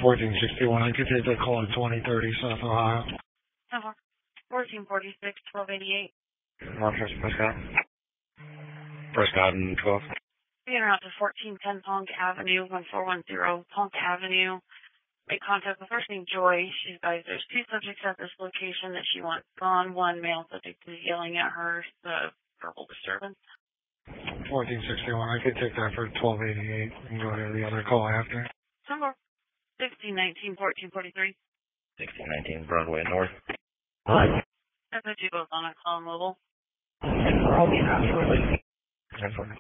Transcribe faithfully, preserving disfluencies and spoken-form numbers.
fourteen sixty-one. I could take that call at twenty thirty South Ohio. fourteen forty-six, twelve eighty-eight. Rochester, Prescott. Prescott and twelve. Being out to fourteen ten Ponk Avenue, one four one zero Ponk Avenue. Make contact with first name Joy. She's advised there's two subjects at this location that she wants gone. One male subject is yelling at her, the verbal disturbance. fourteen sixty-one. I could take that for twelve eighty-eight and go to the other call after. Number sixteen nineteen fourteen forty-three. sixteen nineteen Broadway North. What? I put you both on a call mobile. Absolutely. Absolutely.